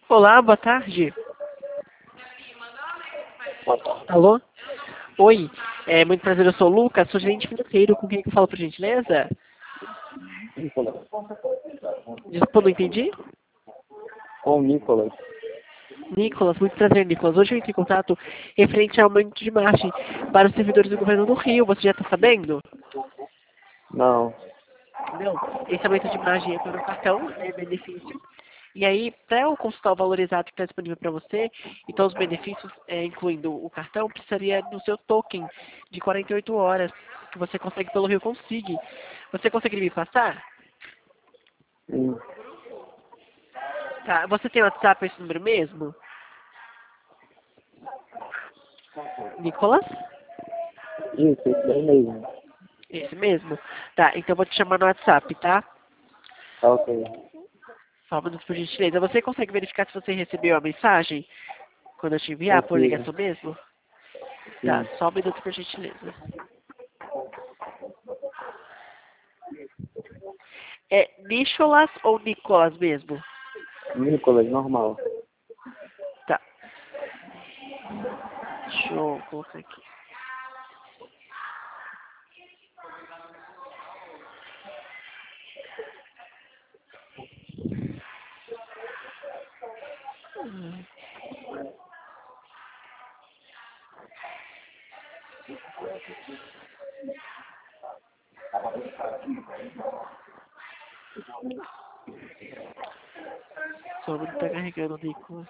Olá, boa tarde. Alô? Oi, muito prazer, eu sou o Lucas, sou gerente financeiro, com quem que eu falo, por gentileza? Nicolas. Desculpa, não entendi? Com Nicolas. Nicolas, muito prazer, Nicolas. Hoje eu entrei em contato referente ao aumento de margem para os servidores do governo do Rio, você já está sabendo? Não. Não, esse aumento de margem é para o cartão, é benefício. E aí, para eu consultar o valor exato que está disponível para você, e todos os benefícios, incluindo o cartão, precisaria do seu token de 48 horas, que você consegue pelo Rio Consigue. Você conseguiria me passar? Sim. Tá, você tem WhatsApp esse número mesmo? Nicolas? Isso daí mesmo. Esse mesmo? Tá, então eu vou te chamar no WhatsApp, tá? Tá ok. Só um minuto por gentileza. Você consegue verificar se você recebeu a mensagem quando eu te enviar por Consigo. ligação mesmo? Tá, Sim. só um minuto por gentileza. É Nicholas ou Nicolas mesmo? Nicolas, normal. Tá. Deixa eu colocar aqui. Só não tá carregando o Nicolas.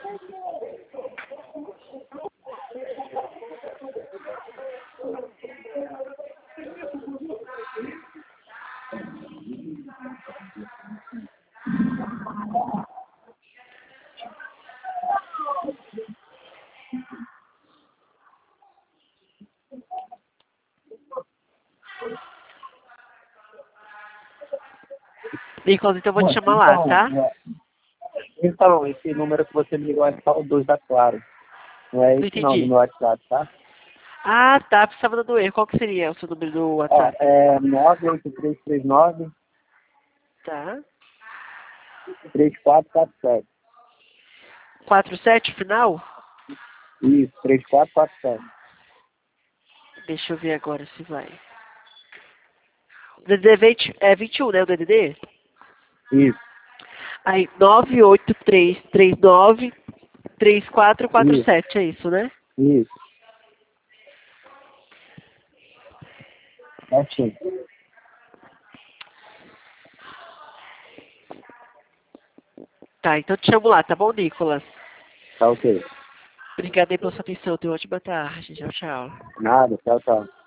Nicolas, então eu vou te chamar lá, tá? Então, esse número que você me ligou é só o 2 da Claro. Não é Não esse não, do entendi. meu WhatsApp, tá? Ah, tá. Precisava dando erro. Qual que seria o seu número do Ó, WhatsApp? é 98339 Tá. 3447. 47 final? Isso, 3447. Deixa eu ver agora se vai. O DDD 20, é 21, né? O DDD? Isso, Aí, 98339 isso, 3447, é isso, né? isso. Certinho. Tá, então te chamo lá, tá bom, Nicolas? Tá ok. Obrigado aí pela sua atenção. Tenha uma ótima tarde. Tchau, tchau. Nada, tchau, tchau.